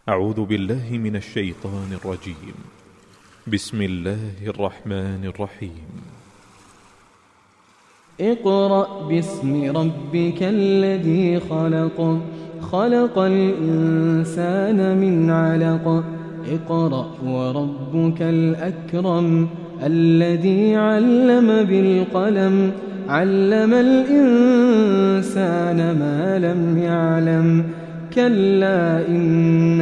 أعوذ بالله من الشيطان الرجيم. بسم الله الرحمن الرحيم. اقرأ باسم ربك الذي خلق، خلق الإنسان من علق. اقرأ وربك الأكرم الذي علم بالقلم، علم الإنسان ما لم يعلم. كلا إن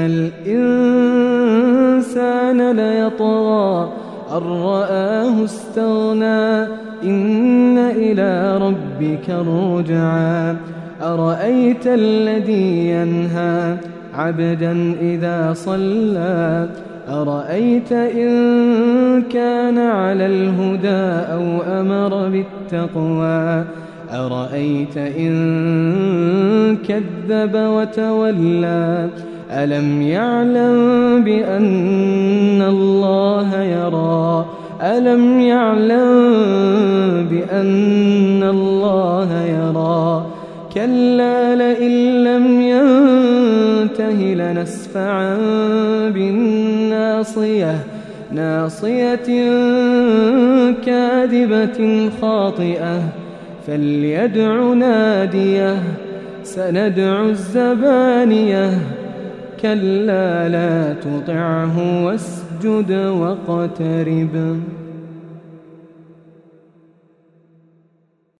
الإنسان ليطغى أن رآه استغنى، إن إلى ربك الرجعى. أرأيت الذي ينهى عبدا إذا صلى، أرأيت إن كان على الهدى أو أمر بالتقوى، أرأيت إن كذب وتولى. ألم يعلم بأن الله يرى، ألم يعلم بأن الله يرى. كلا لئن لم ينته لنسفعا بالناصية، ناصية كاذبة خاطئة. فليدع ناديه، سندع الزبانية. كلا لا تطعه واسجد واقترب.